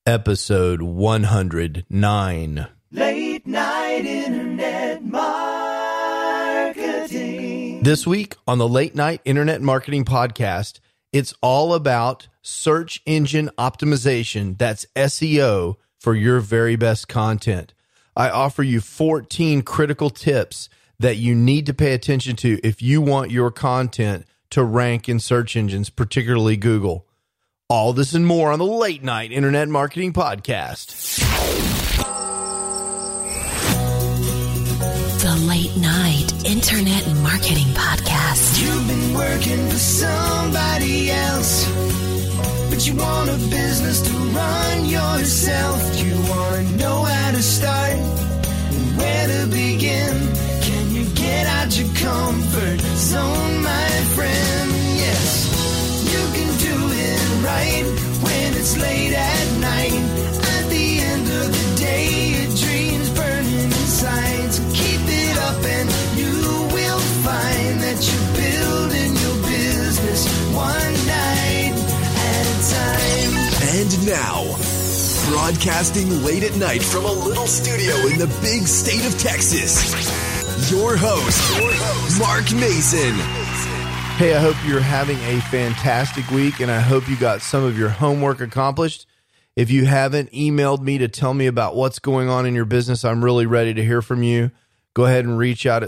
Episode 109. Late Night Internet Marketing. This week on the Late Night Internet Marketing Podcast, it's all about search engine optimization, that's SEO, for your very best content. I offer you 14 critical tips that you need to pay attention to if you want your content to rank in search engines, particularly Google. All this and more on the Late Night Internet Marketing Podcast. The Late Night Internet Marketing Podcast. You've been working for somebody else, but you want a business to run yourself. You want to know how to start and where to begin. Can you get out your comfort zone, my friend? Yes, you can do it right when it's late at night. At the end of the day, your dreams burning inside. So keep it up and you will find that you're building your business one night at a time. And now, broadcasting late at night from a little studio in the big state of Texas, your host, Mark Mason. Hey, I hope you're having a fantastic week, and I hope you got some of your homework accomplished. If you haven't emailed me to tell me about what's going on in your business, I'm really ready to hear from you. Go ahead and reach out at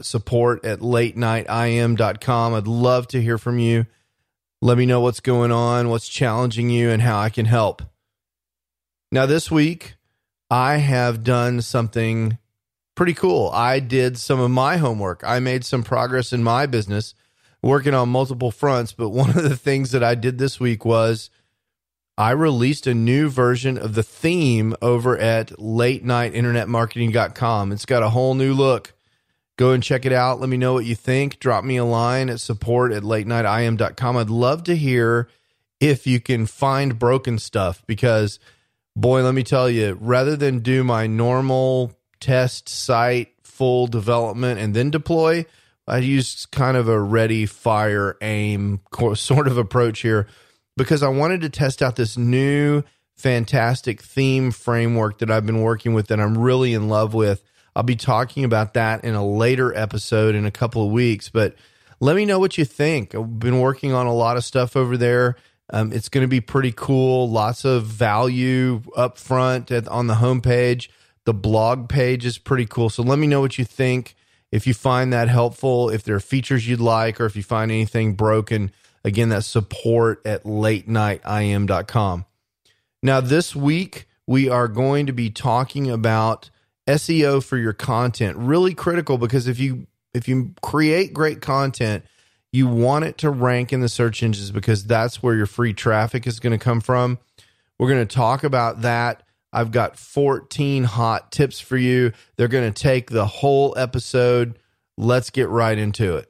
support@latenightim.com. I'd love to hear from you. Let me know what's going on, what's challenging you, and how I can help. Now, this week, I have done something pretty cool. I did some of my homework. I made some progress in my business, working on multiple fronts, but one of the things that I did this week was I released a new version of the theme over at latenighinternetmarketing.com. It's got a whole new look. Go and check it out. Let me know what you think. Drop me a line at support@latenightim.com. I'd love to hear if you can find broken stuff because, boy, let me tell you, rather than do my normal test site, full development, and then deploy, I used kind of a ready, fire, aim sort of approach here because I wanted to test out this new fantastic theme framework that I've been working with that I'm really in love with. I'll be talking about that in a later episode in a couple of weeks, but let me know what you think. I've been working on a lot of stuff over there. It's going to be pretty cool. Lots of value up front on the homepage. The blog page is pretty cool. So let me know what you think. If you find that helpful, if there are features you'd like, or if you find anything broken, again, that's support@latenightim.com. Now, this week, we are going to be talking about SEO for your content. Really critical because if you create great content, you want it to rank in the search engines because that's where your free traffic is going to come from. We're going to talk about that. I've got 14 hot tips for you. They're going to take the whole episode. Let's get right into it.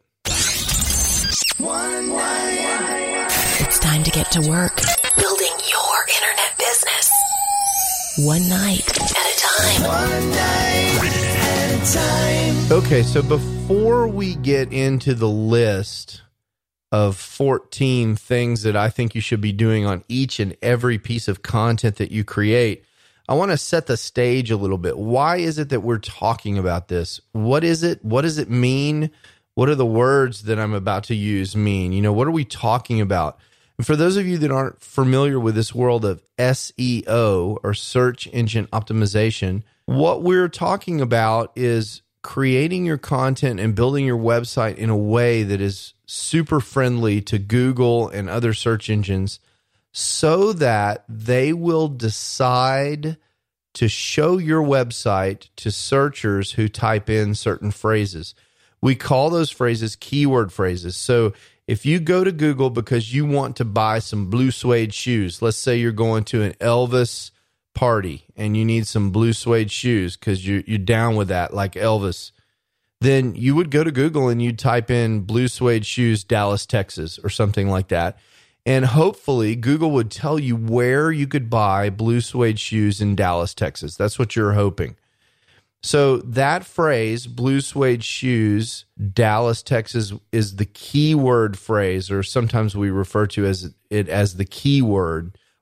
It's time to get to work building your internet business. One night at a time. One night at a time. Okay, so before we get into the list of 14 things that I think you should be doing on each and every piece of content that you create, I want to set the stage a little bit. Why is it that we're talking about this? What is it? What does it mean? What do the words that I'm about to use mean? You know, what are we talking about? And for those of you that aren't familiar with this world of SEO or search engine optimization, what we're talking about is creating your content and building your website in a way that is super friendly to Google and other search engines so that they will decide to show your website to searchers who type in certain phrases. We call those phrases keyword phrases. So if you go to Google because you want to buy some blue suede shoes, let's say you're going to an Elvis party and you need some blue suede shoes because you're down with that like Elvis, then you would go to Google and you'd type in blue suede shoes, Dallas, Texas, or something like that. And hopefully Google would tell you where you could buy blue suede shoes in Dallas, Texas. That's what you're hoping. So that phrase, blue suede shoes, Dallas, Texas, is the keyword phrase, or sometimes we refer to it as the keyword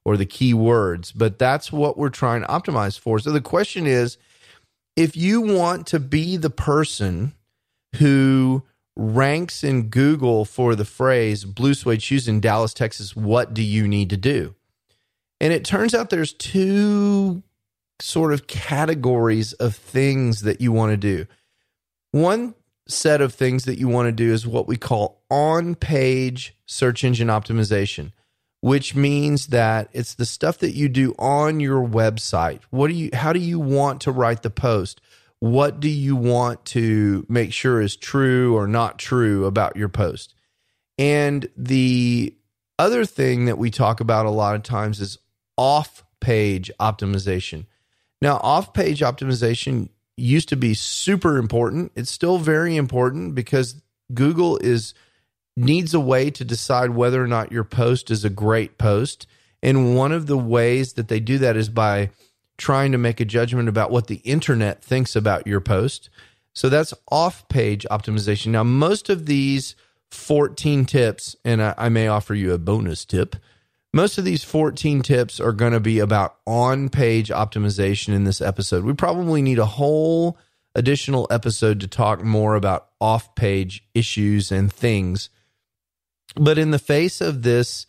or the keywords, but that's what we're trying to optimize for. So the question is, if you want to be the person who ranks in Google for the phrase blue suede shoes in Dallas, Texas, what do you need to do? And it turns out there's two sort of categories of things that you want to do. One set of things that you want to do is what we call on-page search engine optimization, which means that it's the stuff that you do on your website. How do you want to write the post? What do you want to make sure is true or not true about your post? And the other thing that we talk about a lot of times is off-page optimization. Now, off-page optimization used to be super important. It's still very important because Google needs a way to decide whether or not your post is a great post. And one of the ways that they do that is by trying to make a judgment about what the internet thinks about your post. So that's off-page optimization. Now, most of these 14 tips, and I may offer you a bonus tip, most of these 14 tips are going to be about on-page optimization in this episode. We probably need a whole additional episode to talk more about off-page issues and things. But in the face of this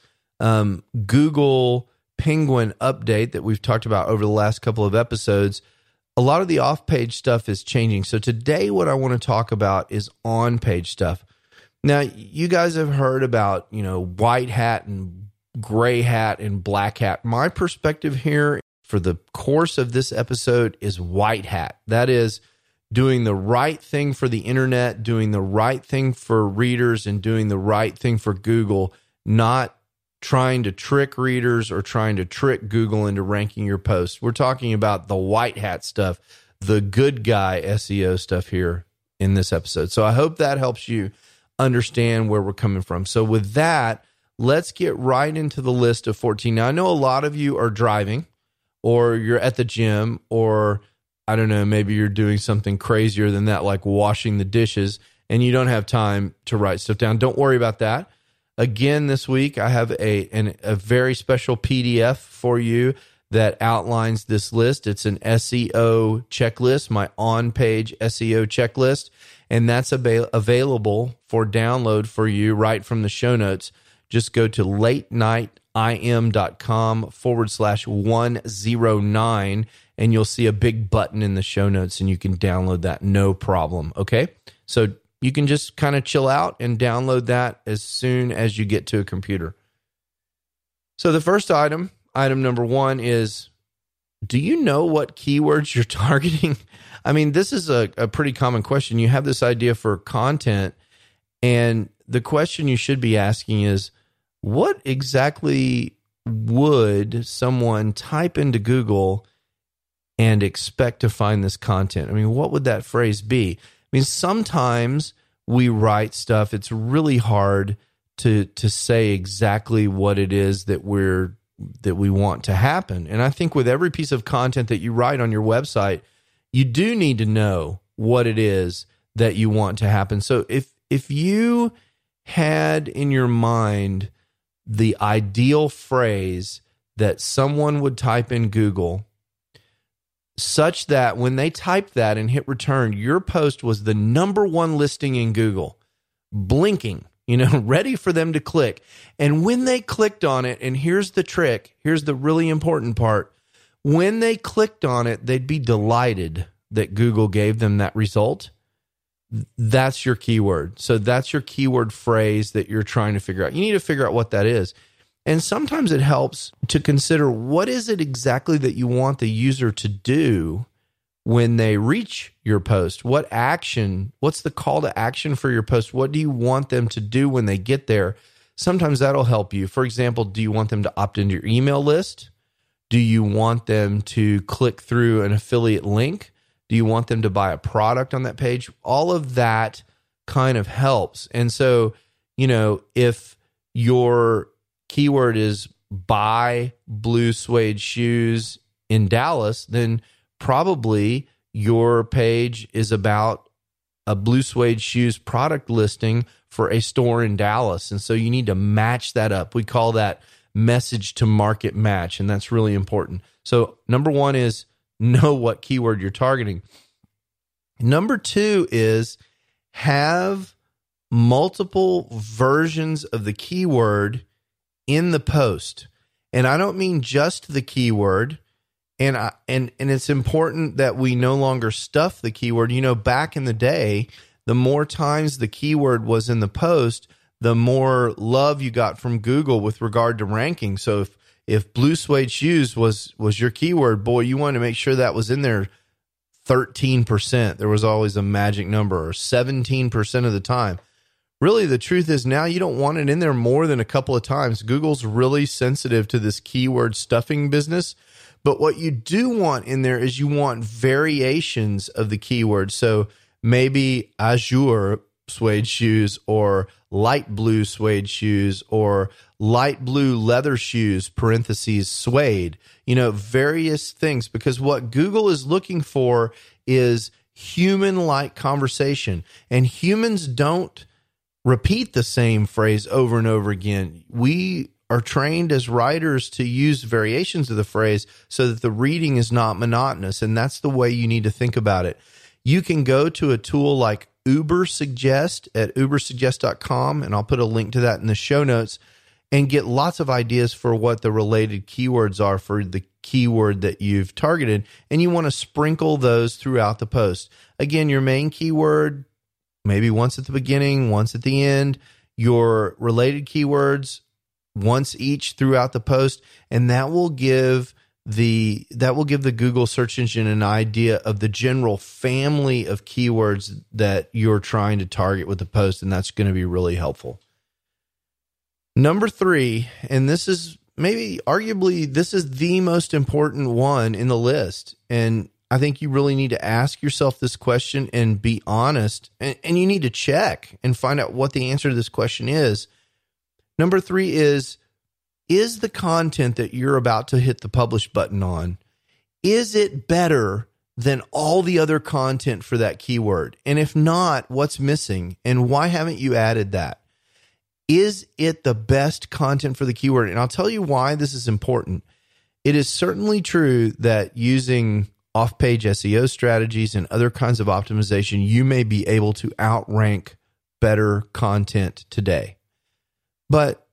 Google Penguin update that we've talked about over the last couple of episodes, a lot of the off-page stuff is changing. So today what I want to talk about is on-page stuff. Now, you guys have heard about, white hat and gray hat and black hat. My perspective here for the course of this episode is white hat. That is doing the right thing for the internet, doing the right thing for readers, and doing the right thing for Google, not trying to trick readers or trying to trick Google into ranking your posts. We're talking about the white hat stuff, the good guy SEO stuff here in this episode. So I hope that helps you understand where we're coming from. So with that, let's get right into the list of 14. Now, I know a lot of you are driving, or you're at the gym, or I don't know, maybe you're doing something crazier than that, like washing the dishes, and you don't have time to write stuff down. Don't worry about that. Again, this week, I have a very special PDF for you that outlines this list. It's an SEO checklist, my on-page SEO checklist, and that's available for download for you right from the show notes. Just go to latenightim.com/109, and you'll see a big button in the show notes, and you can download that, no problem, okay? So you can just kind of chill out and download that as soon as you get to a computer. So the first item number one is, do you know what keywords you're targeting? I mean, this is a pretty common question. You have this idea for content, and the question you should be asking is, what exactly would someone type into Google and expect to find this content? I mean, what would that phrase be? I mean, sometimes we write stuff, it's really hard to say exactly what it is that we want to happen. And I think with every piece of content that you write on your website, you do need to know what it is that you want to happen. So if you had in your mind the ideal phrase that someone would type in Google, such that when they typed that and hit return, your post was the number one listing in Google, blinking, ready for them to click. And when they clicked on it, and here's the trick, here's the really important part, when they clicked on it, they'd be delighted that Google gave them that result. That's your keyword. So that's your keyword phrase that you're trying to figure out. You need to figure out what that is. And sometimes it helps to consider, what is it exactly that you want the user to do when they reach your post? What action, what's the call to action for your post? What do you want them to do when they get there? Sometimes that'll help you. For example, do you want them to opt into your email list? Do you want them to click through an affiliate link? Do you want them to buy a product on that page? All of that kind of helps. And so, if your keyword is buy blue suede shoes in Dallas, then probably your page is about a blue suede shoes product listing for a store in Dallas. And so you need to match that up. We call that message to market match, and that's really important. So number one is know what keyword you're targeting. Number two is have multiple versions of the keyword in the post. And I don't mean just the keyword. And it's important that we no longer stuff the keyword. You know, back in the day, the more times the keyword was in the post, the more love you got from Google with regard to ranking. So if blue suede shoes was your keyword, boy, you wanted to make sure that was in there 13%. There was always a magic number, or 17% of the time. Really, the truth is now you don't want it in there more than a couple of times. Google's really sensitive to this keyword stuffing business. But what you do want in there is you want variations of the keyword. So maybe azure suede shoes, or light blue suede shoes, or light blue leather shoes, parentheses, suede, various things, because what Google is looking for is human-like conversation, and humans don't repeat the same phrase over and over again. We are trained as writers to use variations of the phrase so that the reading is not monotonous, and that's the way you need to think about it. You can go to a tool like Ubersuggest at ubersuggest.com, and I'll put a link to that in the show notes, and get lots of ideas for what the related keywords are for the keyword that you've targeted, and you want to sprinkle those throughout the post. Again, your main keyword, maybe once at the beginning, once at the end, your related keywords once each throughout the post, and that will give the Google search engine an idea of the general family of keywords that you're trying to target with the post, and that's going to be really helpful. Number three, and this is arguably the most important one in the list, and I think you really need to ask yourself this question and be honest, and you need to check and find out what the answer to this question is. Number three is the content that you're about to hit the publish button on, is it better than all the other content for that keyword? And if not, what's missing? And why haven't you added that? Is it the best content for the keyword? And I'll tell you why this is important. It is certainly true that using off-page SEO strategies and other kinds of optimization, you may be able to outrank better content today. But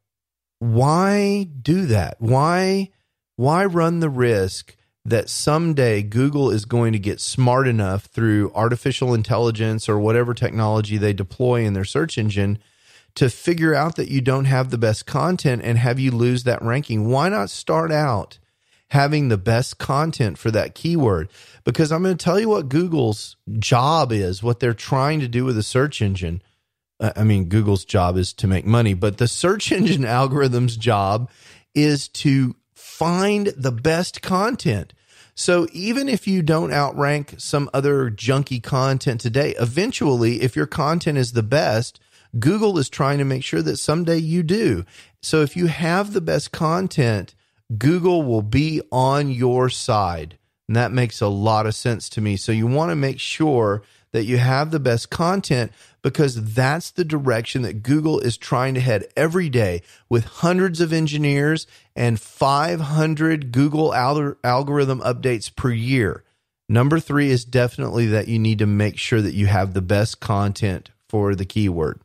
why do that? Why run the risk that someday Google is going to get smart enough through artificial intelligence or whatever technology they deploy in their search engine to figure out that you don't have the best content and have you lose that ranking? Why not start out having the best content for that keyword? Because I'm going to tell you what Google's job is, what they're trying to do with the search engine. Google's job is to make money, but the search engine algorithm's job is to find the best content. So even if you don't outrank some other junky content today, eventually, if your content is the best, Google is trying to make sure that someday you do. So if you have the best content, Google will be on your side. And that makes a lot of sense to me. So you want to make sure that you have the best content, because that's the direction that Google is trying to head every day, with hundreds of engineers and 500 Google algorithm updates per year. Number three is definitely that you need to make sure that you have the best content for the keyword.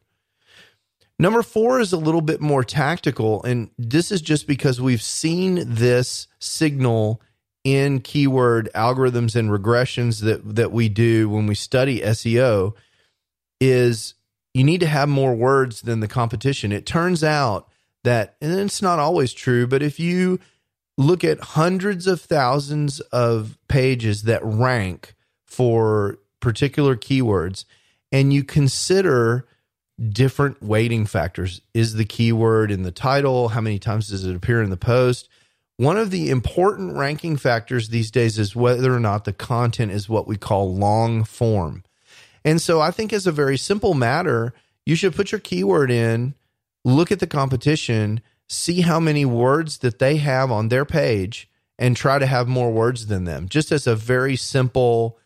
Number four is a little bit more tactical, and this is just because we've seen this signal in keyword algorithms and regressions that we do when we study SEO, is you need to have more words than the competition. It turns out that, and it's not always true, but if you look at hundreds of thousands of pages that rank for particular keywords, and you consider different weighting factors. Is the keyword in the title? How many times does it appear in the post? One of the important ranking factors these days is whether or not the content is what we call long form. And so I think as a very simple matter, you should put your keyword in, look at the competition, see how many words that they have on their page, and try to have more words than them, just as a very simple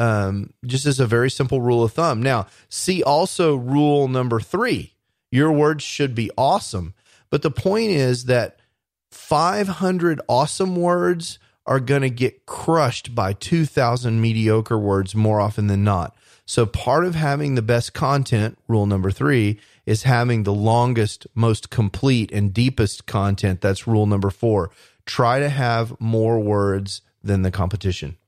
rule of thumb. Now, see also rule number 3. Your words should be awesome. But the point is that 500 awesome words are going to get crushed by 2,000 mediocre words more often than not. So part of having the best content, rule number 3, is having the longest, most complete, and deepest content. That's rule number 4. Try to have more words than the competition.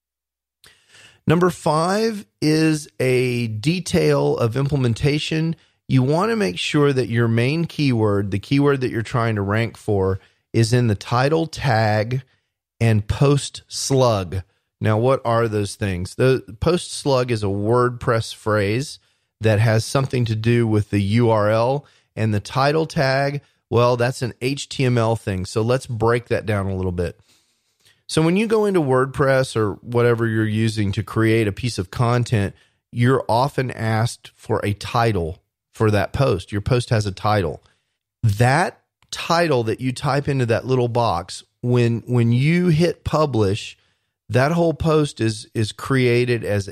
Number 5 is a detail of implementation. You want to make sure that your main keyword, the keyword that you're trying to rank for, is in the title tag and post slug. Now, what are those things? The post slug is a WordPress phrase that has something to do with the URL, and the title tag, well, that's an HTML thing. So let's break that down a little bit. So when you go into WordPress or whatever you're using to create a piece of content, you're often asked for a title for that post. Your post has a title. That title that you type into that little box, when you hit publish, that whole post is created as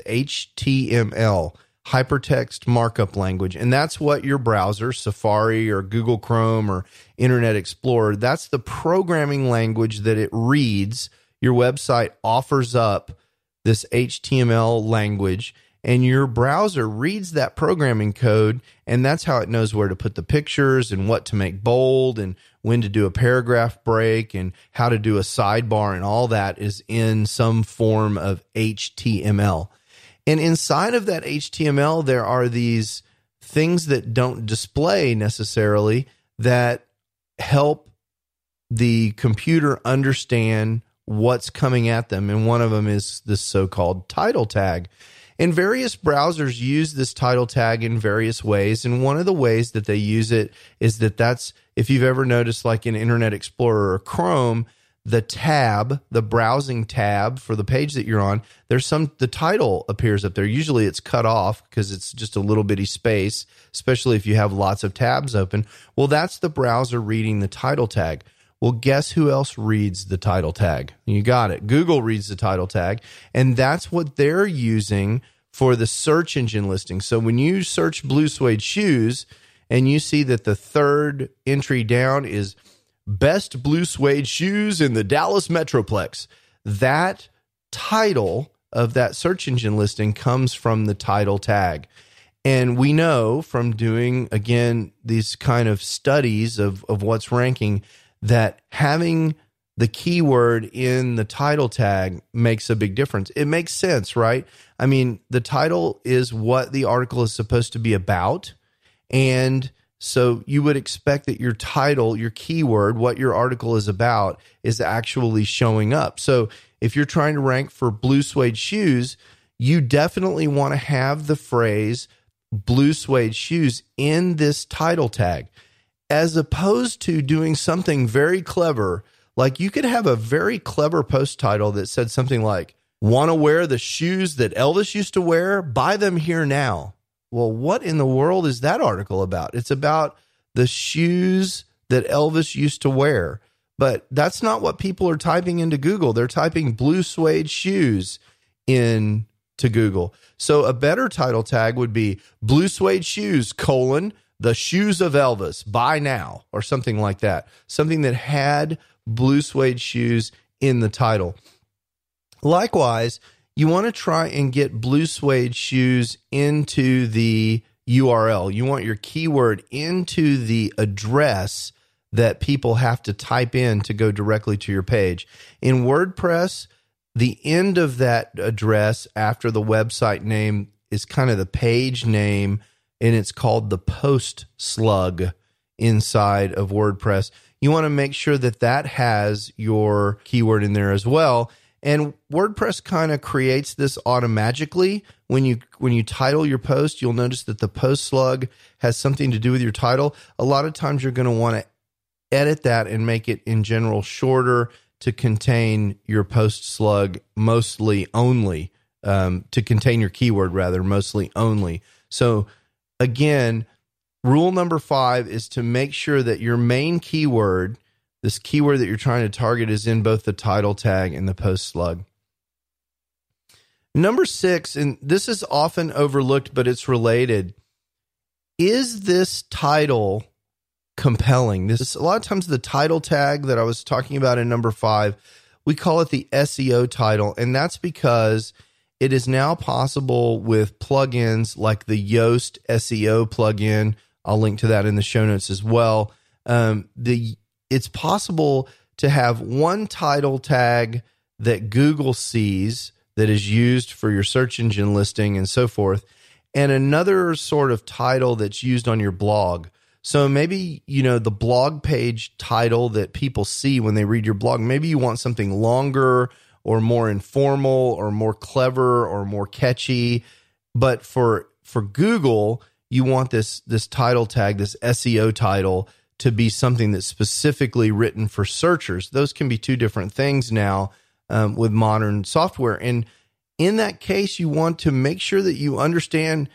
HTML, hypertext markup language. And that's what your browser, Safari or Google Chrome or Internet Explorer, that's the programming language that it reads. Your website offers up this HTML language, and your browser reads that programming code, and that's how it knows where to put the pictures and what to make bold and when to do a paragraph break and how to do a sidebar, and all that is in some form of HTML. And inside of that HTML, there are these things that don't display necessarily that help the computer understand what's coming at them. And one of them is this so-called title tag. And various browsers use this title tag in various ways. And one of the ways that they use it is that's, if you've ever noticed, like in Internet Explorer or Chrome, the tab, the browsing tab for the page that you're on, the title appears up there. Usually it's cut off because it's just a little bitty space, especially if you have lots of tabs open. Well, that's the browser reading the title tag. Well, guess who else reads the title tag? You got it. Google reads the title tag, and that's what they're using for the search engine listing. So when you search blue suede shoes and you see that the third entry down is best blue suede shoes in the Dallas Metroplex, that title of that search engine listing comes from the title tag. And we know from doing, again, these kind of studies of what's ranking, that having the keyword in the title tag makes a big difference. It makes sense, right? I mean, the title is what the article is supposed to be about. And so you would expect that your title, your keyword, what your article is about, is actually showing up. So if you're trying to rank for blue suede shoes, you definitely want to have the phrase blue suede shoes in this title tag, as opposed to doing something very clever. Like you could have a very clever post title that said something like, want to wear the shoes that Elvis used to wear? Buy them here now. Well, what in the world is that article about? It's about the shoes that Elvis used to wear. But that's not what people are typing into Google. They're typing blue suede shoes into Google. So a better title tag would be blue suede shoes, the shoes of Elvis, buy now, or something like that. Something that had blue suede shoes in the title. Likewise, you want to try and get blue suede shoes into the URL. You want your keyword into the address that people have to type in to go directly to your page. In WordPress, the end of that address after the website name is kind of the page name, and it's called the post slug inside of WordPress. You want to make sure that that has your keyword in there as well. And WordPress kind of creates this automatically. When you title your post, you'll notice that the post slug has something to do with your title. A lot of times you're going to want to edit that and make it in general shorter to contain your post slug mostly only, to contain your keyword rather mostly only. So again, rule number 5 is to make sure that your main keyword, this keyword that you're trying to target, is in both the title tag and the post slug. Number 6, and this is often overlooked, but it's related. Is this title compelling. This a lot of times the title tag that I was talking about in number 5, we call it the SEO title, and that's because it is now possible with plugins like the Yoast SEO plugin. I'll link to that in the show notes as well. It's possible to have one title tag that Google sees that is used for your search engine listing and so forth, and another sort of title that's used on your blog. So maybe, the blog page title that people see when they read your blog, maybe you want something longer or more informal or more clever or more catchy. But for Google, you want this title tag, this SEO title, to be something that's specifically written for searchers. Those can be two different things now with modern software. And in that case, you want to make sure that you understand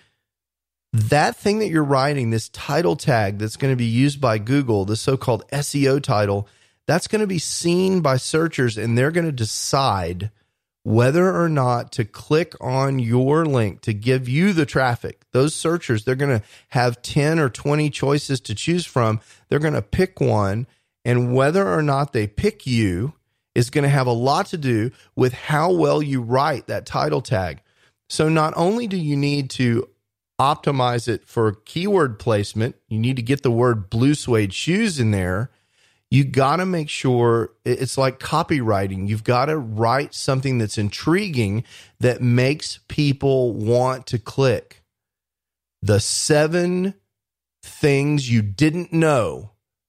that thing that you're writing, this title tag that's going to be used by Google, the so-called SEO title, that's going to be seen by searchers, and they're going to decide whether or not to click on your link to give you the traffic. Those searchers, they're going to have 10 or 20 choices to choose from. They're going to pick one, and whether or not they pick you is going to have a lot to do with how well you write that title tag. So not only do you need to optimize it for keyword placement, you need to get the word blue suede shoes in there. You got to make sure it's like copywriting. You've got to write something that's intriguing that makes people want to click. The 7 things you didn't know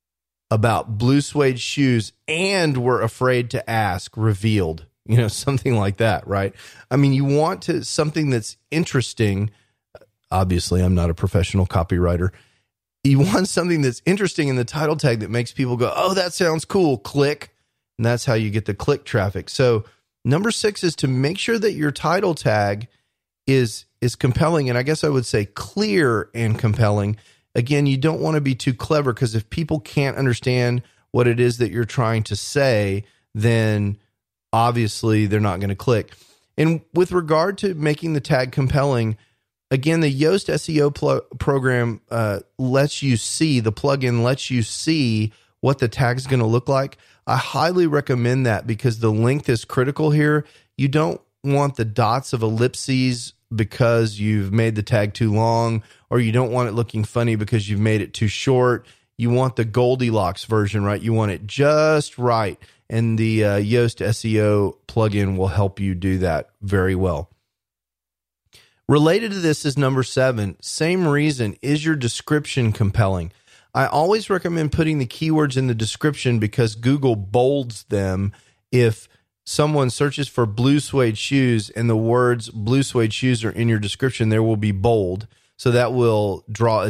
about blue suede shoes and were afraid to ask revealed, something like that, right? I mean, you want something that's interesting. Obviously, I'm not a professional copywriter. You want something that's interesting in the title tag that makes people go, oh, that sounds cool, click. And that's how you get the click traffic. So number 6 is to make sure that your title tag is compelling. And I guess I would say clear and compelling. Again, you don't want to be too clever, because if people can't understand what it is that you're trying to say, then obviously they're not going to click. And with regard to making the tag compelling, again, the Yoast SEO program lets you see, the plugin lets you see what the tag's going to look like. I highly recommend that, because the length is critical here. You don't want the dots of ellipses because you've made the tag too long, or you don't want it looking funny because you've made it too short. You want the Goldilocks version, right? You want it just right. And the Yoast SEO plugin will help you do that very well. Related to this is number 7. Same reason. Is your description compelling? I always recommend putting the keywords in the description, because Google bolds them. If someone searches for blue suede shoes and the words blue suede shoes are in your description, there will be bold. So that will draw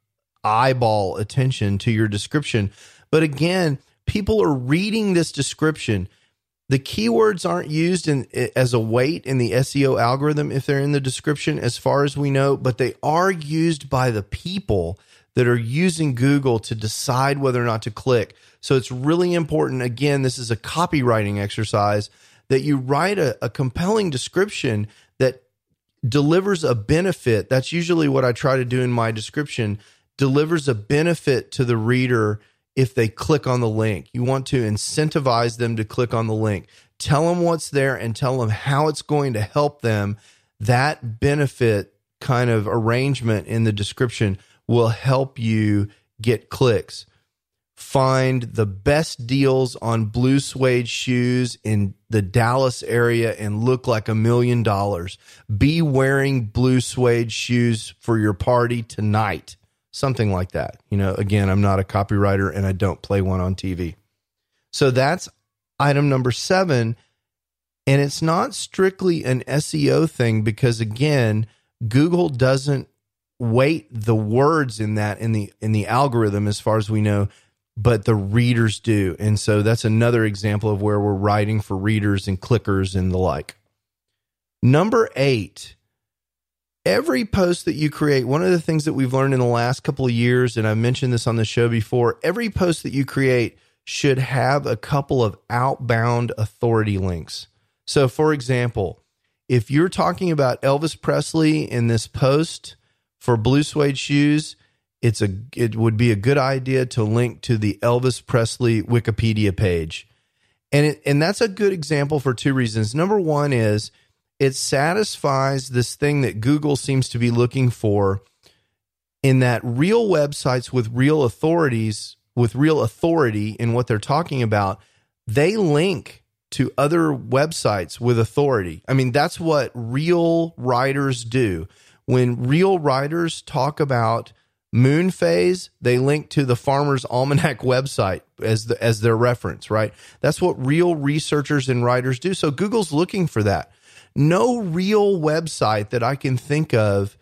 eyeball attention to your description. But again, people are reading this description. The keywords aren't used as a weight in the SEO algorithm if they're in the description, as far as we know, but they are used by the people that are using Google to decide whether or not to click. So it's really important. Again, this is a copywriting exercise, that you write a compelling description that delivers a benefit. That's usually what I try to do in my description, delivers a benefit to the reader if they click on the link. You want to incentivize them to click on the link. Tell them what's there and tell them how it's going to help them. That benefit kind of arrangement in the description will help you get clicks. Find the best deals on blue suede shoes in the Dallas area and look like $1 million. Be wearing blue suede shoes for your party tonight. Something like that. Again, I'm not a copywriter and I don't play one on TV. So that's item number 7. And it's not strictly an SEO thing, because again, Google doesn't weight the words in that in the algorithm, as far as we know, but the readers do. And so that's another example of where we're writing for readers and clickers and the like. Number 8. Every post that you create, one of the things that we've learned in the last couple of years, and I mentioned this on the show before, every post that you create should have a couple of outbound authority links. So, for example, if you're talking about Elvis Presley in this post for blue suede shoes, it would be a good idea to link to the Elvis Presley Wikipedia page. And that's a good example for two reasons. Number one is it satisfies this thing that Google seems to be looking for, in that real websites with real authorities, with real authority in what they're talking about, they link to other websites with authority. I mean, that's what real writers do. When real writers talk about moon phase, they link to the Farmer's Almanac website as their reference, right? That's what real researchers and writers do. So Google's looking for that. No real website that I can think of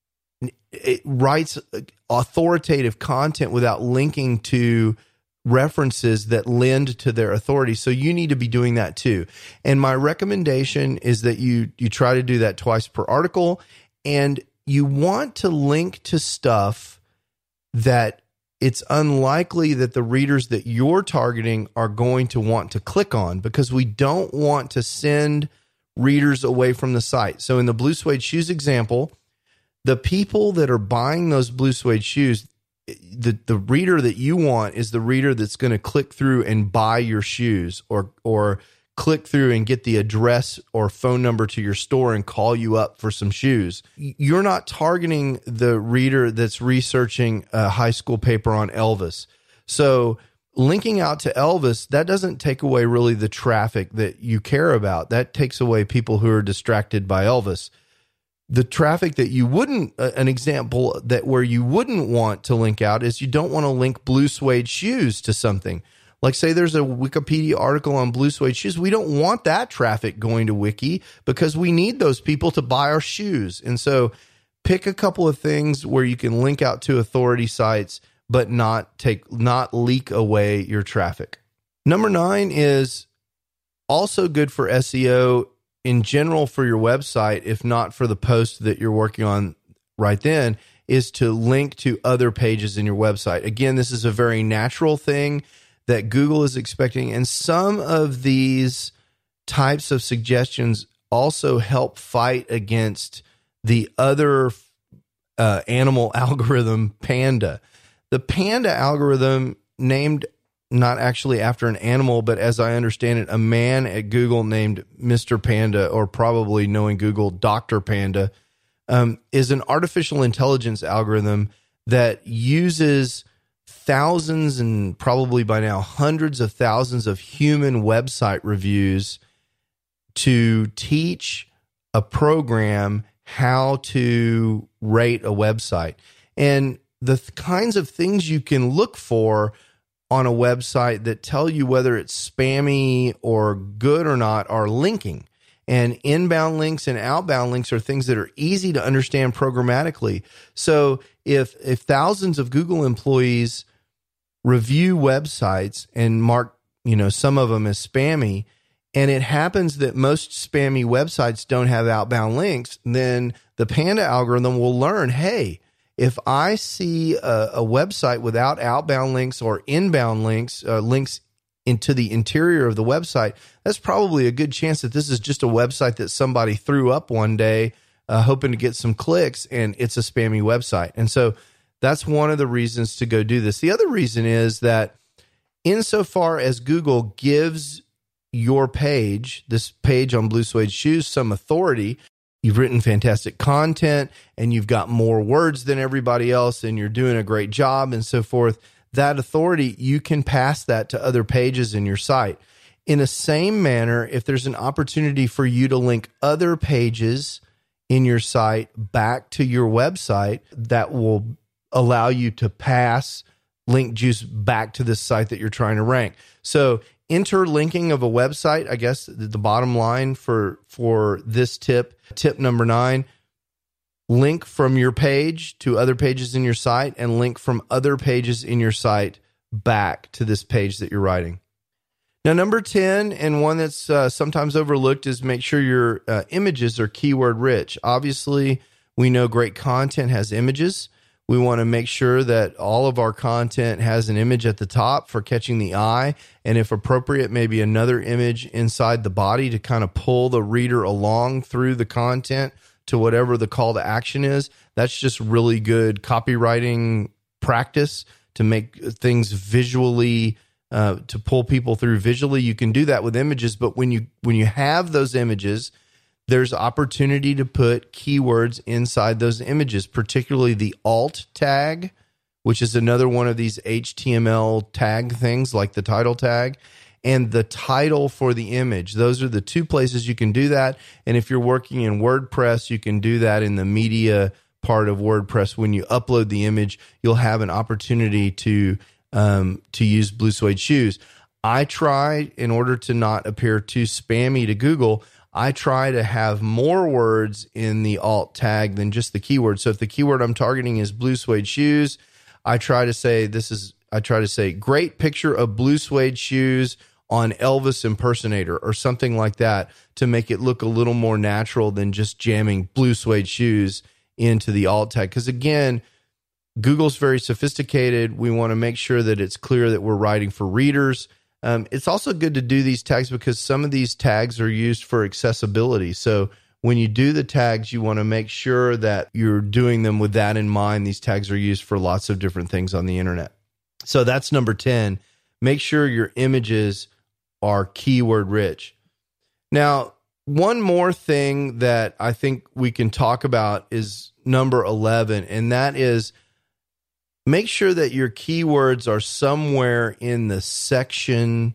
it writes authoritative content without linking to references that lend to their authority. So you need to be doing that too. And my recommendation is that you try to do that twice per article, and you want to link to stuff that it's unlikely that the readers that you're targeting are going to want to click on, because we don't want to send readers away from the site. So in the blue suede shoes example, the people that are buying those blue suede shoes, the reader that you want is the reader that's going to click through and buy your shoes, or click through and get the address or phone number to your store and call you up for some shoes. You're not targeting the reader that's researching a high school paper on Elvis. So linking out to Elvis, that doesn't take away really the traffic that you care about. That takes away people who are distracted by Elvis. The traffic that you wouldn't, an example that where you wouldn't want to link out is you don't want to link blue suede shoes to something. Like, say there's a Wikipedia article on blue suede shoes. We don't want that traffic going to Wiki, because we need those people to buy our shoes. And so pick a couple of things where you can link out to authority sites, but not leak away your traffic. Number 9 is also good for SEO in general for your website, if not for the post that you're working on right then, is to link to other pages in your website. Again, this is a very natural thing that Google is expecting. And some of these types of suggestions also help fight against the other animal algorithm, Panda. The Panda algorithm, named not actually after an animal, but as I understand it, a man at Google named Mr. Panda, or probably knowing Google, Dr. Panda, is an artificial intelligence algorithm that uses thousands and probably by now hundreds of thousands of human website reviews to teach a program how to rate a website. And the kinds of things you can look for on a website that tell you whether it's spammy or good or not are linking. And inbound links and outbound links are things that are easy to understand programmatically. So if thousands of Google employees review websites and mark, some of them as spammy, and it happens that most spammy websites don't have outbound links, then the Panda algorithm will learn, hey, if I see a website without outbound links or inbound links, links into the interior of the website, that's probably a good chance that this is just a website that somebody threw up one day, hoping to get some clicks, and it's a spammy website. And so that's one of the reasons to go do this. The other reason is that insofar as Google gives your page, this page on blue suede shoes, some authority, you've written fantastic content and you've got more words than everybody else and you're doing a great job and so forth, that authority, you can pass that to other pages in your site. In the same manner, if there's an opportunity for you to link other pages in your site back to your website, that will allow you to pass link juice back to the site that you're trying to rank. So interlinking of a website, I guess the bottom line for this tip number 9, link from your page to other pages in your site and link from other pages in your site back to this page that you're writing. Now, number 10, and one that's sometimes overlooked, is make sure your images are keyword rich. Obviously, we know great content has images. We want to make sure that all of our content has an image at the top for catching the eye, and if appropriate, maybe another image inside the body to kind of pull the reader along through the content to whatever the call to action is. That's just really good copywriting practice, to make things visually, to pull people through visually. You can do that with images, but when you have those images, there's opportunity to put keywords inside those images, particularly the alt tag, which is another one of these HTML tag things like the title tag, and the title for the image. Those are the two places you can do that. And if you're working in WordPress, you can do that in the media part of WordPress. When you upload the image, you'll have an opportunity to use Blue Suede Shoes. I try, in order to not appear too spammy to Google, I try to have more words in the alt tag than just the keyword. So if the keyword I'm targeting is Blue Suede Shoes, I try to say great picture of blue suede shoes on Elvis impersonator or something like that, to make it look a little more natural than just jamming blue suede shoes into the alt tag. Because again, Google's very sophisticated. We want to make sure that it's clear that we're writing for readers. It's also good to do these tags because some of these tags are used for accessibility. So when you do the tags, you want to make sure that you're doing them with that in mind. These tags are used for lots of different things on the internet. So that's number 10. Make sure your images are keyword rich. Now, one more thing that I think we can talk about is number 11, and that is make sure that your keywords are somewhere in the section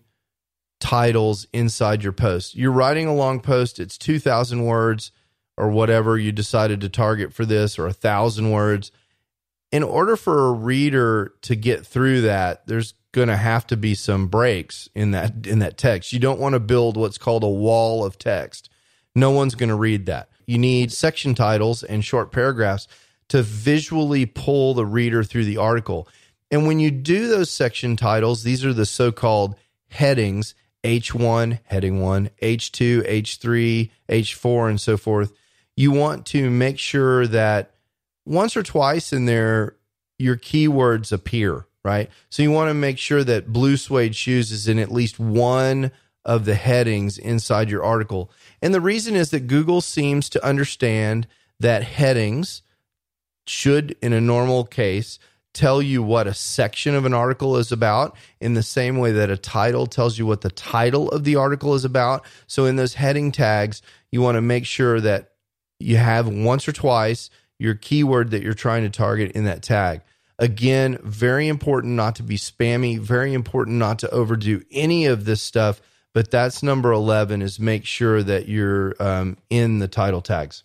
titles inside your post. You're writing a long post, it's 2,000 words or whatever you decided to target for this, or 1,000 words. In order for a reader to get through that, there's going to have to be some breaks in that text. You don't want to build what's called a wall of text. No one's going to read that. You need section titles and short paragraphs to visually pull the reader through the article. And when you do those section titles, these are the so-called headings, H1, heading 1, H2, H3, H4, and so forth. You want to make sure that once or twice in there, your keywords appear, right? So you want to make sure that blue suede shoes is in at least one of the headings inside your article. And the reason is that Google seems to understand that headings should, in a normal case, tell you what a section of an article is about, in the same way that a title tells you what the title of the article is about. So in those heading tags, you want to make sure that you have once or twice your keyword that you're trying to target in that tag. Again, very important not to be spammy, very important not to overdo any of this stuff, but that's number 11, is make sure that you're in the title tags.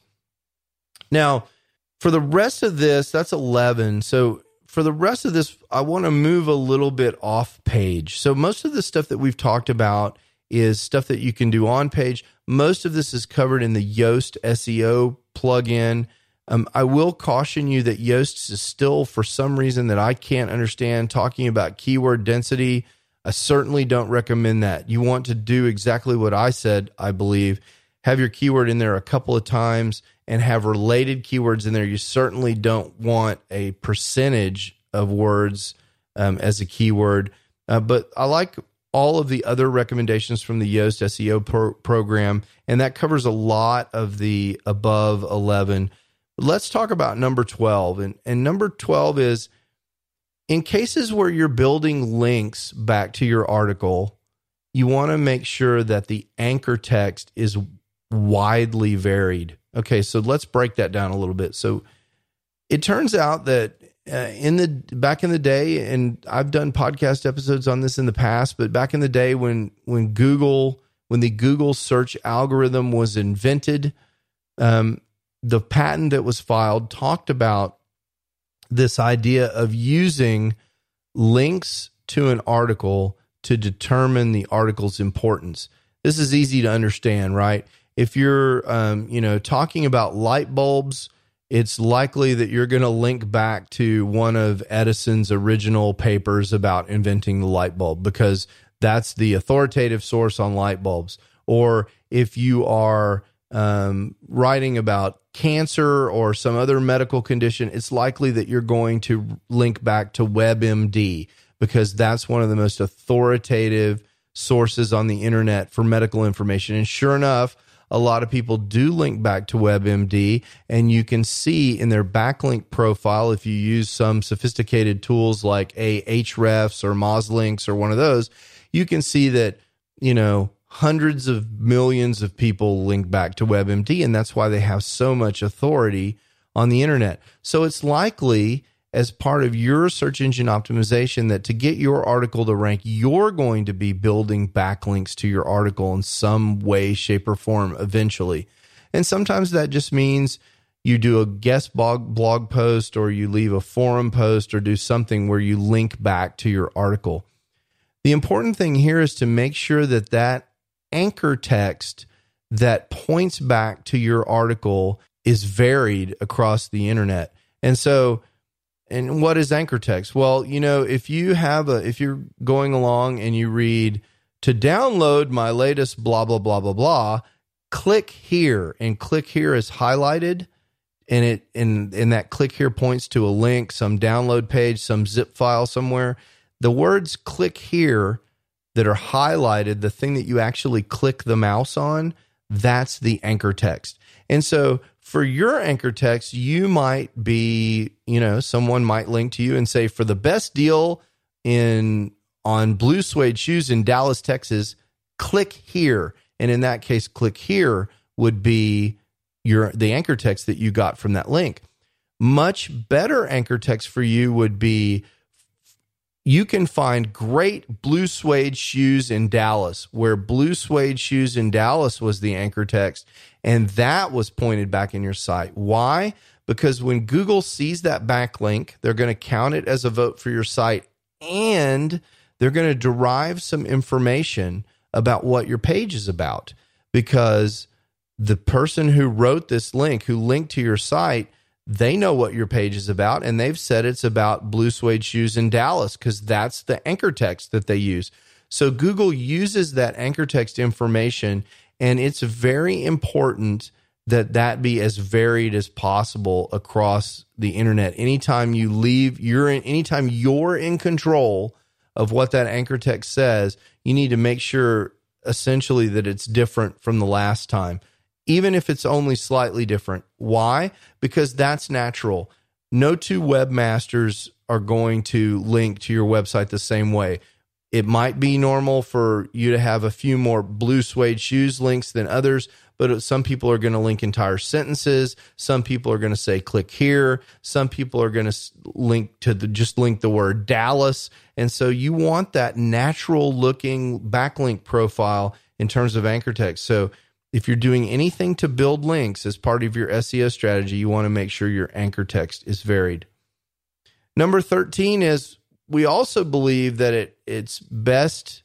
Now, for the rest of this, that's 11. So for the rest of this, I want to move a little bit off page. So most of the stuff that we've talked about is stuff that you can do on page. Most of this is covered in the Yoast SEO plugin. I will caution you that Yoast is still, for some reason that I can't understand, talking about keyword density. I certainly don't recommend that. You want to do exactly what I said, I believe. Have your keyword in there a couple of times and have related keywords in there. You certainly don't want a percentage of words as a keyword. But I like all of the other recommendations from the Yoast SEO program, and that covers a lot of the above 11. Let's talk about number 12. And number 12 is, in cases where you're building links back to your article, you want to make sure that the anchor text is widely varied. Okay, so let's break that down a little bit. So it turns out that back in the day, and I've done podcast episodes on this in the past, but back in the day when the Google search algorithm was invented, the patent that was filed talked about this idea of using links to an article to determine the article's importance. This is easy to understand, right? If you're, talking about light bulbs, it's likely that you're going to link back to one of Edison's original papers about inventing the light bulb, because that's the authoritative source on light bulbs. Or if you are writing about cancer or some other medical condition, it's likely that you're going to link back to WebMD, because that's one of the most authoritative sources on the internet for medical information. And sure enough, a lot of people do link back to WebMD, and you can see in their backlink profile, if you use some sophisticated tools like Ahrefs or Mozlinks or one of those, you can see that, hundreds of millions of people link back to WebMD, and that's why they have so much authority on the internet. So it's likely, as part of your search engine optimization, that to get your article to rank, you're going to be building backlinks to your article in some way, shape, or form eventually. And sometimes that just means you do a guest blog post, or you leave a forum post, or do something where you link back to your article. The important thing here is to make sure that that anchor text that points back to your article is varied across the internet. And what is anchor text? Well, if you're going along and you read, to download my latest blah, blah, blah, blah, blah, click here, and click here is highlighted, and that click here points to a link, some download page, some zip file somewhere. The words click here that are highlighted, the thing that you actually click the mouse on, that's the anchor text. And so for your anchor text, you might be, someone might link to you and say, for the best deal on blue suede shoes in Dallas, Texas, click here. And in that case, click here would be the anchor text that you got from that link. Much better anchor text for you would be, you can find great blue suede shoes in Dallas, where blue suede shoes in Dallas was the anchor text, and that was pointed back in your site. Why? Because when Google sees that backlink, they're going to count it as a vote for your site, and they're going to derive some information about what your page is about, because the person who wrote this link, who linked to your site, they know what your page is about, and they've said it's about blue suede shoes in Dallas because that's the anchor text that they use. So Google uses that anchor text information, and it's very important that be as varied as possible across the internet. Anytime anytime you're in control of what that anchor text says, you need to make sure essentially that it's different from the last time, even if it's only slightly different. Why? Because that's natural. No two webmasters are going to link to your website the same way. It might be normal for you to have a few more blue suede shoes links than others, but some people are going to link entire sentences. Some people are going to say, click here. Some people are going to link to link the word Dallas. And so you want that natural looking backlink profile in terms of anchor text. So if you're doing anything to build links as part of your SEO strategy, you want to make sure your anchor text is varied. Number 13 is, we also believe that it's best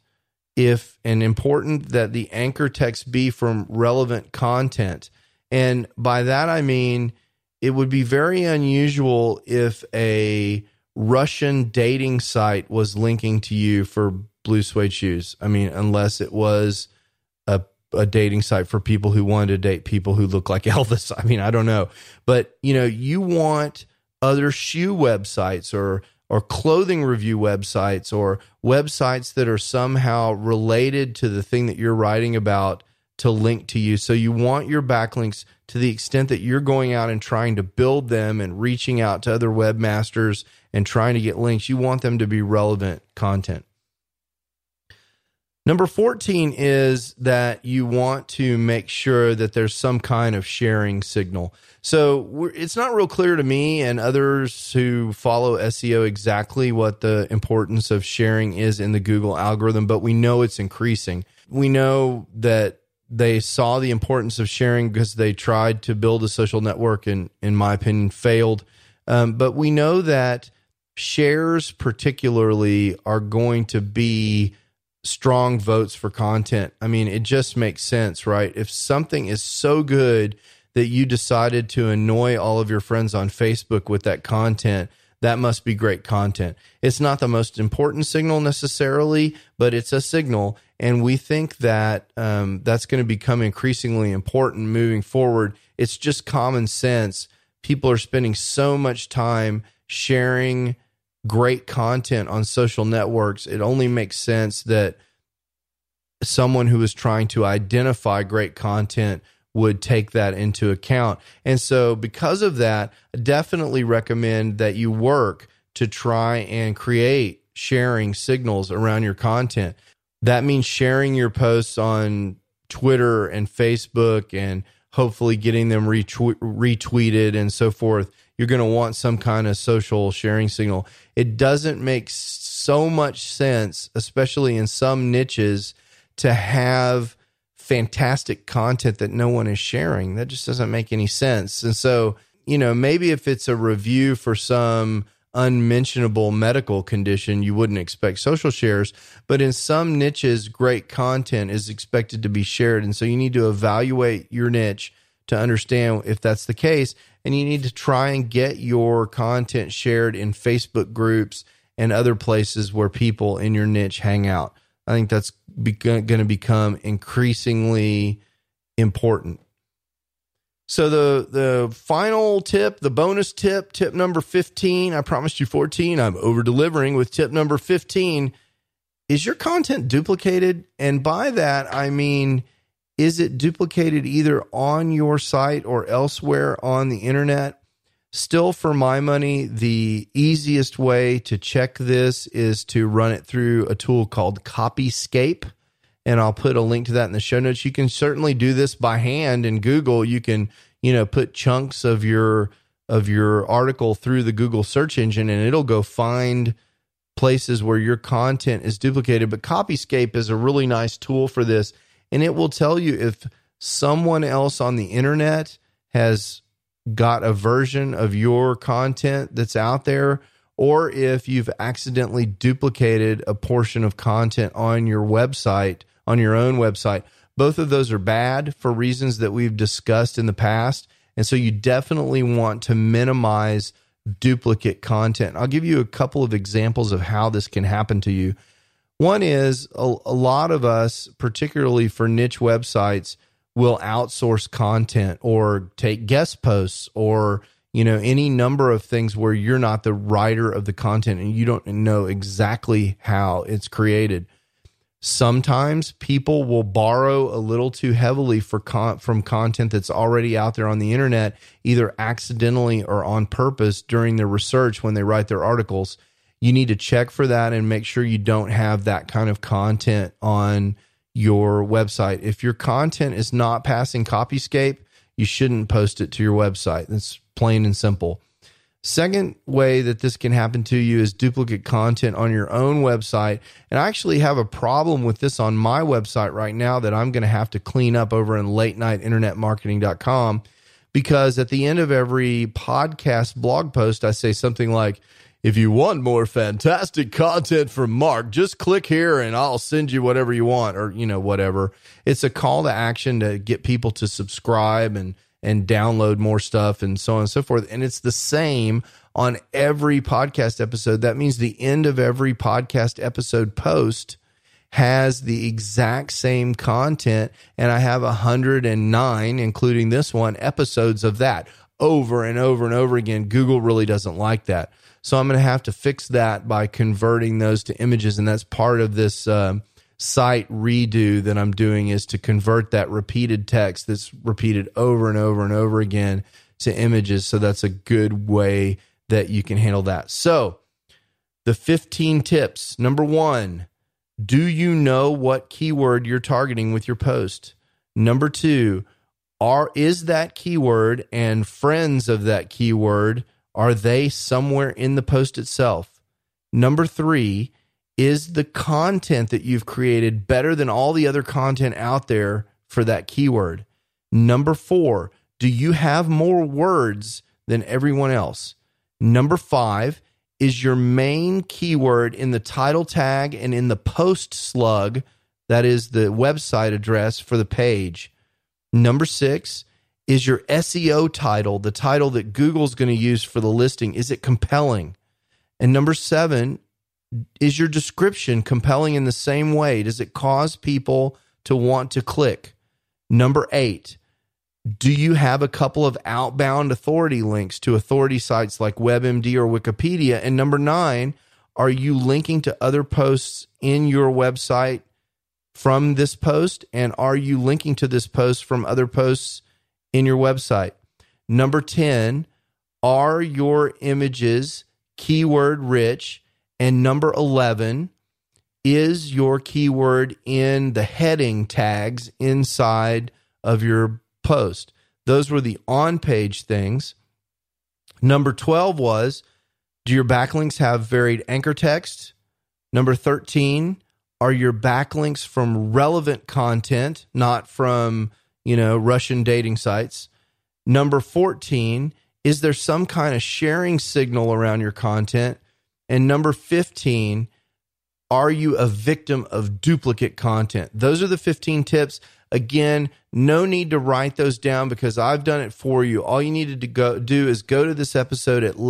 and important that the anchor text be from relevant content. And by that, I mean, it would be very unusual if a Russian dating site was linking to you for blue suede shoes. I mean, unless it was a dating site for people who wanted to date people who look like Elvis. I mean, I don't know. But, you want other shoe websites or clothing review websites or websites that are somehow related to the thing that you're writing about to link to you. So you want your backlinks, to the extent that you're going out and trying to build them and reaching out to other webmasters and trying to get links, you want them to be relevant content. Number 14 is that you want to make sure that there's some kind of sharing signal. So it's not real clear to me and others who follow SEO exactly what the importance of sharing is in the Google algorithm, but we know it's increasing. We know that they saw the importance of sharing because they tried to build a social network and, in my opinion, failed. But we know that shares particularly are going to be strong votes for content. I mean, it just makes sense, right? If something is so good that you decided to annoy all of your friends on Facebook with that content, that must be great content. It's not the most important signal necessarily, but it's a signal. And we think that that's going to become increasingly important moving forward. It's just common sense. People are spending so much time sharing great content on social networks. It only makes sense that someone who is trying to identify great content would take that into account. And so because of that, I definitely recommend that you work to try and create sharing signals around your content. That means sharing your posts on Twitter and Facebook and hopefully getting them retweeted and so forth. You're going to want some kind of social sharing signal. It doesn't make so much sense, especially in some niches, to have fantastic content that no one is sharing. That just doesn't make any sense. And so, maybe if it's a review for some unmentionable medical condition, you wouldn't expect social shares, but in some niches, great content is expected to be shared. And so you need to evaluate your niche to understand if that's the case. And you need to try and get your content shared in Facebook groups and other places where people in your niche hang out. I think that's going to become increasingly important. So the final tip, the bonus tip, tip number 15, I promised you 14. I'm over delivering with tip number 15. Is your content duplicated? And by that, I mean, is it duplicated either on your site or elsewhere on the internet? Still, for my money, the easiest way to check this is to run it through a tool called Copyscape. And I'll put a link to that in the show notes. You can certainly do this by hand in Google. You can, put chunks of your article through the Google search engine, and it'll go find places where your content is duplicated. But Copyscape is a really nice tool for this, and it will tell you if someone else on the internet has got a version of your content that's out there, or if you've accidentally duplicated a portion of content on your website, on your own website. Both of those are bad for reasons that we've discussed in the past. And so you definitely want to minimize duplicate content. I'll give you a couple of examples of how this can happen to you. One is a lot of us, particularly for niche websites, will outsource content or take guest posts or any number of things where you're not the writer of the content and you don't know exactly how it's created. Sometimes people will borrow a little too heavily from content that's already out there on the internet, either accidentally or on purpose during their research when they write their articles. You need to check for that and make sure you don't have that kind of content on your website. If your content is not passing Copyscape, you shouldn't post it to your website. That's plain and simple. Second way that this can happen to you is duplicate content on your own website. And I actually have a problem with this on my website right now that I'm going to have to clean up over in latenight.internetmarketing.com, because at the end of every podcast blog post, I say something like, if you want more fantastic content from Mark, just click here and I'll send you whatever you want, or, whatever. It's a call to action to get people to subscribe and download more stuff and so on and so forth. And it's the same on every podcast episode. That means the end of every podcast episode post has the exact same content. And I have 109, including this one, episodes of that over and over and over again. Google really doesn't like that. So I'm going to have to fix that by converting those to images. And that's part of this site redo that I'm doing, is to convert that repeated text that's repeated over and over and over again to images. So that's a good way that you can handle that. So the 15 tips. Number 1, do you know what keyword you're targeting with your post? Number 2, is that keyword and friends of that keyword, are they somewhere in the post itself? Number 3, is the content that you've created better than all the other content out there for that keyword? Number 4, do you have more words than everyone else? Number 5, is your main keyword in the title tag and in the post slug, that is the website address for the page? Number 6, is your SEO title, the title that Google's going to use for the listing, is it compelling? And number 7, is your description compelling in the same way? Does it cause people to want to click? Number 8, do you have a couple of outbound authority links to authority sites like WebMD or Wikipedia? And number 9, are you linking to other posts in your website from this post? And are you linking to this post from other posts in your website? Number 10, are your images keyword rich? And number 11, is your keyword in the heading tags inside of your post? Those were the on-page things. Number 12 was, do your backlinks have varied anchor text? Number 13, are your backlinks from relevant content, not from, Russian dating sites? Number 14, is there some kind of sharing signal around your content? And number 15, are you a victim of duplicate content? Those are the 15 tips. Again, no need to write those down because I've done it for you. All you needed to do is go to this episode at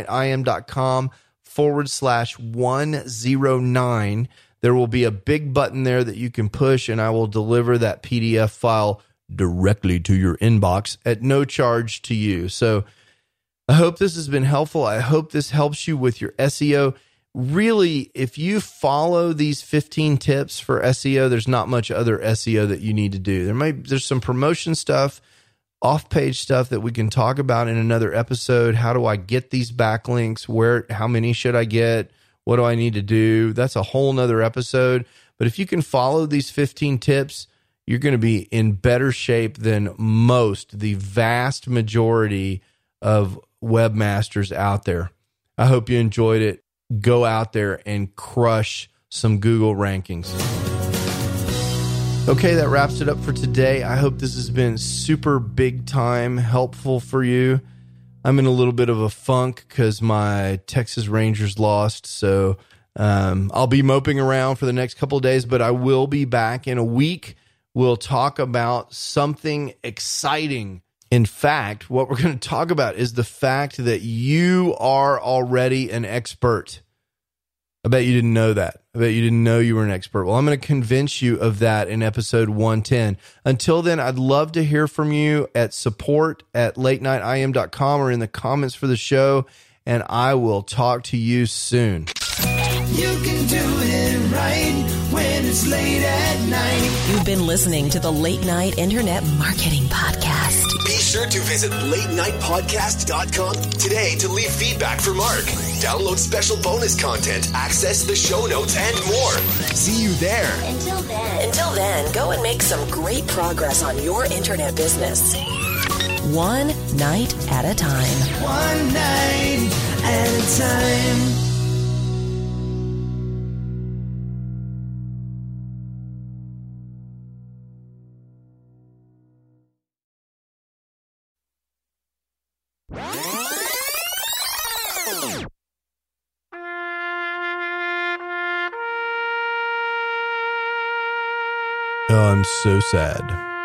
latenightim.com/109. There will be a big button there that you can push, and I will deliver that PDF file directly to your inbox at no charge to you. So I hope this has been helpful. I hope this helps you with your SEO. Really, if you follow these 15 tips for SEO, there's not much other SEO that you need to do. There's some promotion stuff, off-page stuff that we can talk about in another episode. How do I get these backlinks? How many should I get? What do I need to do? That's a whole nother episode. But if you can follow these 15 tips, you're going to be in better shape than the vast majority of webmasters out there. I hope you enjoyed it. Go out there and crush some Google rankings. Okay, that wraps it up for today. I hope this has been super big time helpful for you. I'm in a little bit of a funk because my Texas Rangers lost, so I'll be moping around for the next couple of days, but I will be back in a week. We'll talk about something exciting. In fact, what we're going to talk about is the fact that you are already an expert. I bet you didn't know that. I bet you didn't know you were an expert. Well, I'm going to convince you of that in episode 110. Until then, I'd love to hear from you at support@latenightim.com or in the comments for the show, and I will talk to you soon. You can do it right when it's late at night. You've been listening to the Late Night Internet Marketing Podcast. Be sure to visit latenightpodcast.com today to leave feedback for Mark. Download special bonus content, access the show notes, and more. See you there. Until then, go and make some great progress on your internet business. One night at a time. One night at a time. Oh, I'm so sad.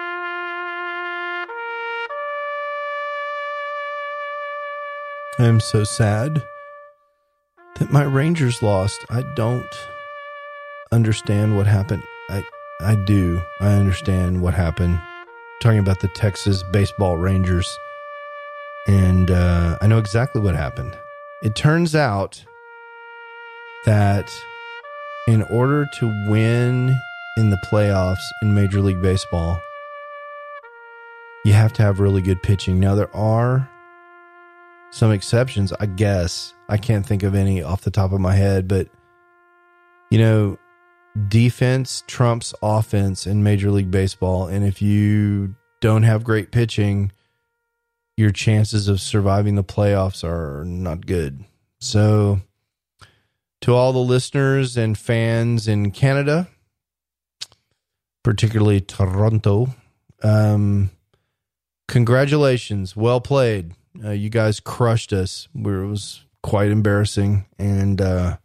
I'm so sad that my Rangers lost. I don't understand what happened. I do. I understand what happened. I'm talking about the Texas baseball Rangers. And I know exactly what happened. It turns out that in order to win in the playoffs in Major League Baseball, you have to have really good pitching. Now, there are some exceptions, I guess. I can't think of any off the top of my head, but, defense trumps offense in Major League Baseball. And if you don't have great pitching, your chances of surviving the playoffs are not good. So, to all the listeners and fans in Canada, particularly Toronto, congratulations. Well played. You guys crushed us. It was quite embarrassing, and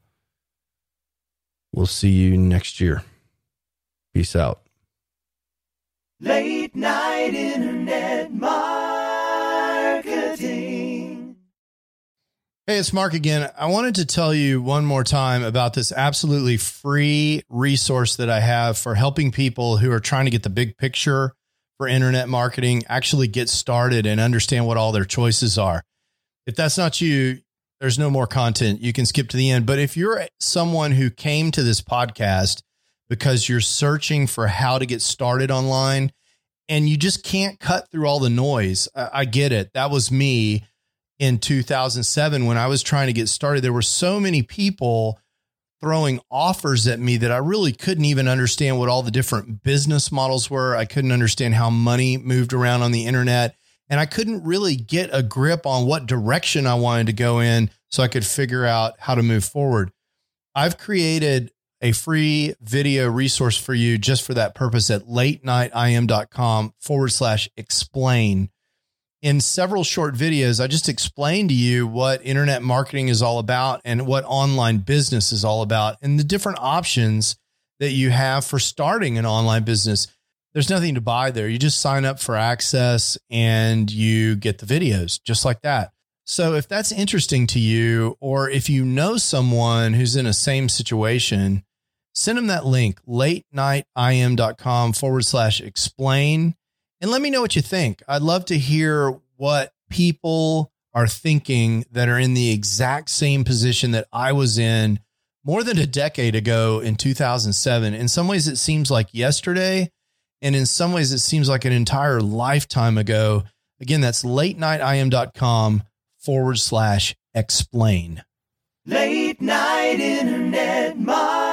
we'll see you next year. Peace out. Late night internet marketing. Hey, it's Mark again. I wanted to tell you one more time about this absolutely free resource that I have for helping people who are trying to get the big picture for internet marketing, actually get started and understand what all their choices are. If that's not you, there's no more content. You can skip to the end. But if you're someone who came to this podcast because you're searching for how to get started online and you just can't cut through all the noise. I get it. That was me in 2007 when I was trying to get started. There were so many people throwing offers at me that I really couldn't even understand what all the different business models were. I couldn't understand how money moved around on the internet, and I couldn't really get a grip on what direction I wanted to go in so I could figure out how to move forward. I've created a free video resource for you just for that purpose at latenightim.com/explain. In several short videos, I just explained to you what internet marketing is all about and what online business is all about and the different options that you have for starting an online business. There's nothing to buy there. You just sign up for access and you get the videos just like that. So if that's interesting to you, or if you know someone who's in a same situation, send them that link, latenightim.com/explain. And let me know what you think. I'd love to hear what people are thinking that are in the exact same position that I was in more than a decade ago in 2007. In some ways, it seems like yesterday. And in some ways, it seems like an entire lifetime ago. Again, that's latenightim.com/explain. Late night internet marketing.